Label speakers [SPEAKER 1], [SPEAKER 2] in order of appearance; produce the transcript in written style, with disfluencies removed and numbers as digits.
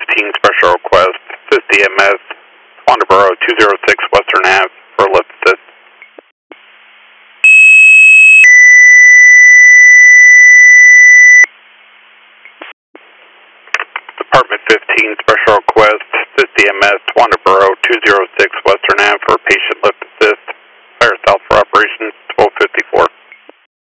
[SPEAKER 1] 15 special request, 50 MS, Wandaboro 206 Western Ave for lift assist. Department 15 special request, 50 MS, Wandaboro 206 Western Ave for patient lift assist. Fire south for operations.